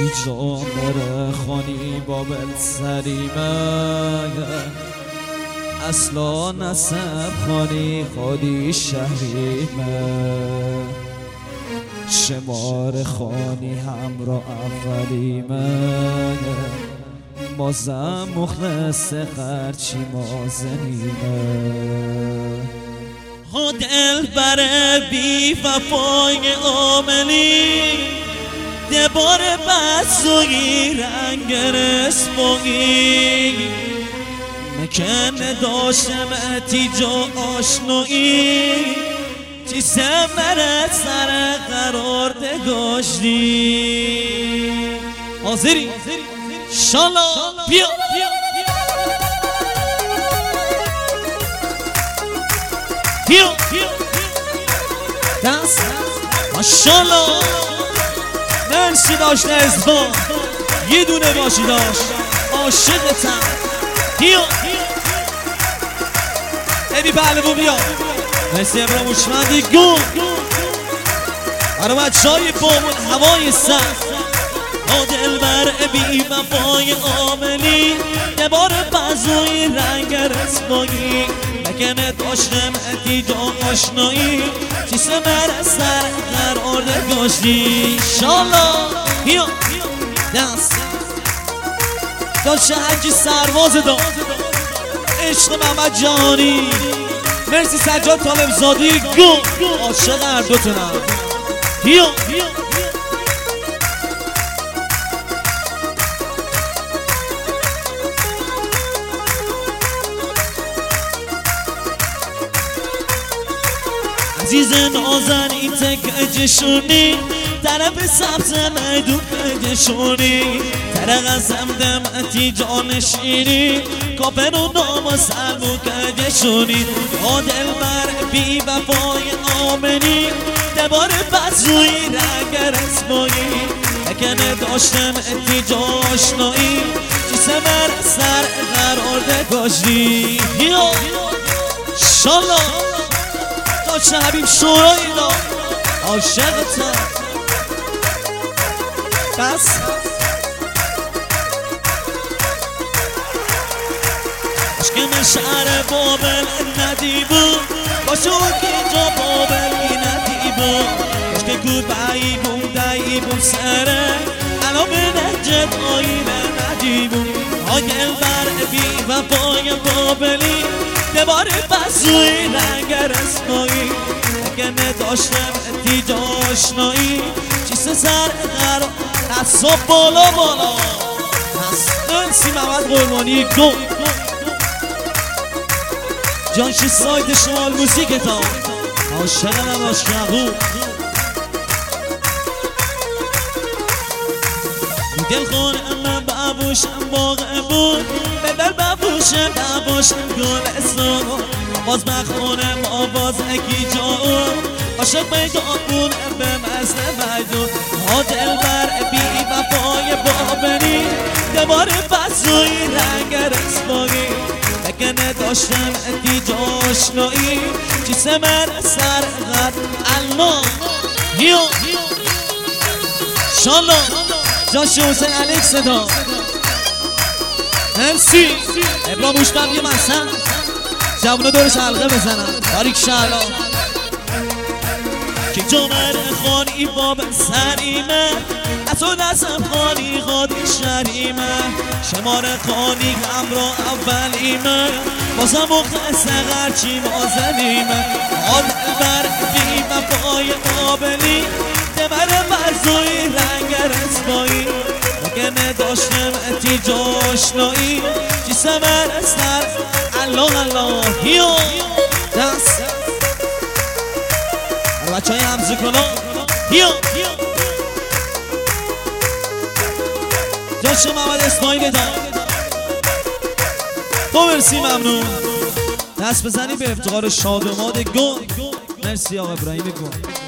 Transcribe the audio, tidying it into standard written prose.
جامر خانی بابل سریمه اصلا نسب خانی خودی شهریمه شمار خانی همراه اولیمه مازم مخلص خرچی مازنیمه دل بر بی وفای عاملی دبار بسوی رنگ رسمایی مکن داشتم اتیجا آشنایی چی سمرت سر قرار دگاشتی حاضری؟ شالا بیا بیا دست ماشالله مرسی داشته ازبان یه دونه باشی داشت عاشقتم بیا ابی پهلوون بیا مرسی ابرام اوشمندی گون برای بچه های بامون هوای سر دل بر بی وفای عاملی دبار بزوی رنگ رسمایی مکنه داشتم اتیجا آشنایی چی سمر سر قرار دگاشتی شالا بیا دست داشته هرکی سرواز دا عشق محمد جهانی مرسی سجاد طالب زادی گو عاشق هر دوتونم بیا عزیز نازن این تک جشونی طرف سبز میدون جشونی طرق از همدم اتی جانشینی کافر و نام و سلمو جشونی دل بر بی وفای آمنی دبار بزوی رنگ رسمایی مکنه داشتم اتی جاشنایی چی سمر سر قرار دگاشتی یا شالا داشته حبیب شورایی دا عاشقتم بس عشقم شهر بابل ندیبو باشو که اینجا بابل ندیبو عشق کود بعیبون دعیبون سره الان به نجد آینه ندیبون آگل بر بی وفای بابلی دبار بزوی رنگ رسمایی مکنه داشتم اتیجا آشنایی چیست سر قرار دستا بالا بالا مرسی محمد قربانی گو جانشی ساید شمال موسیقتا عاشقم عاشقو دل خونه من بابوشم باغ بود بدل بابوشم بابوشم گل اسم باز بخونم آواز اکی جاون عاشق پیدا کن به مست میدون دل بر بی وفای بابنی دبار بزوی رنگ رسمایی مکنه داشتم اتی جاشنایی چی سمر سر غد المان هیو شالا جاش حسین علیک صدا مرسی ابرام اوشمند یه مثلا جوانو دورش حلقه بزنن باریک شالا که جامر خانی باب سریمه اصلا دستم خانی خادی شریمه شمار خانی همراه اولیمه بازم مخلص غرچی مازنیمه دل بر بی وفای قابلی دبر برزوی رنگ رسمایی مکنه داشتم اتی جاشنایی چی سمر سر الله الله هیو دست بچه های همزه کنا هیو جاش محمد اسماعیل دا تو مرسی ممنون دست بزنی به افتخار شادماد گل مرسی آقا ابراهیم گل